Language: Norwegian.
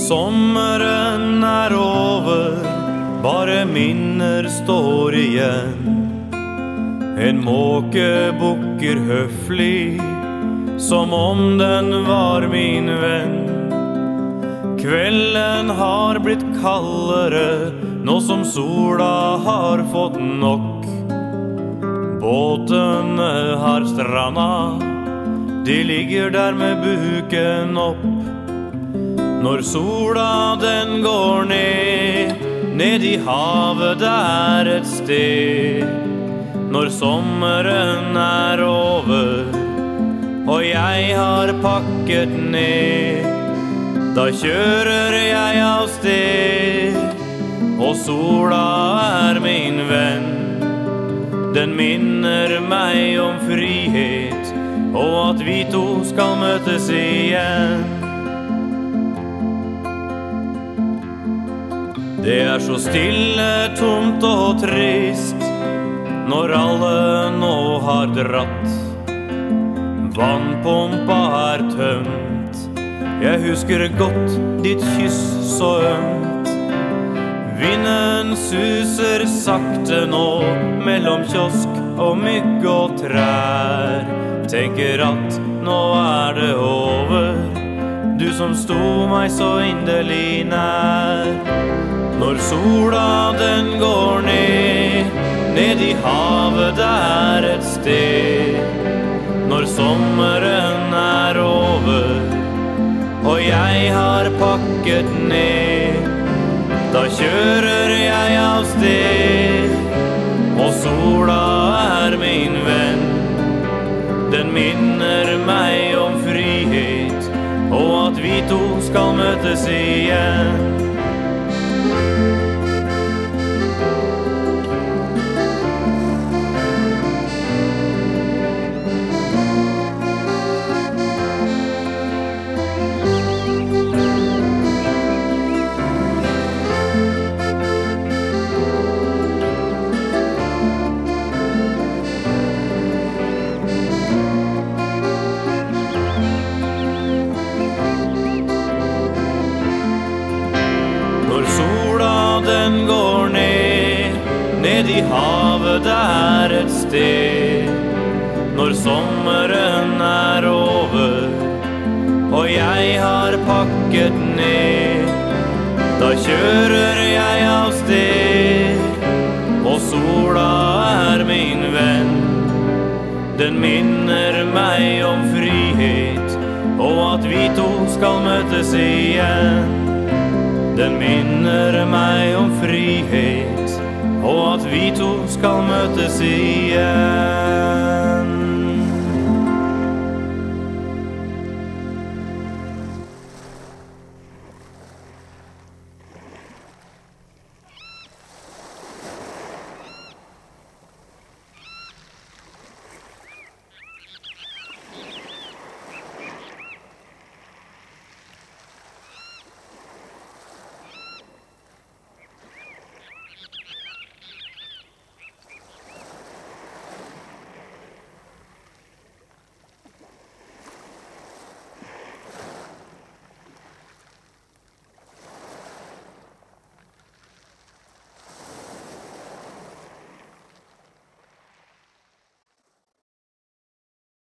sommeren over, bare minner står igjen. En måke bukker høflig, som om den var min venn. Kvelden har blitt kaldere, nå som sola har fått nok. Båtene har stranda, de ligger der med buken opp. Når sola den går ned i havet der et sted. Når sommeren er over, og jeg har pakket ned, da kjører jeg av sted, og sola er min venn. Den minner meg om frihet, og at vi to skal møtes igjen. Det er så stille, tomt og trist, når alle nå har dratt. Vannpumpa er tømt, jeg husker godt ditt kyss så ømt. Vinden suser sakte nå, mellom kiosk og mygg og trær. Tenker at nå er det over, du som sto meg så inderlig nær. Når sola den går ned i havet der et sted. Når sommeren er over, og jeg har pakket ned, da kjører jeg av sted, og sola er min venn. Den minner meg om frihet, og at vi to skal møtes igjen. Den går ned i havet der et sted. Når sommeren er over, og jeg har pakket ned, da kjører jeg av sted, og sola er min venn. Den minner meg om frihet, og at vi to skal møtes igjen. Den minner meg om frihet, og at vi to skal møtes igjen.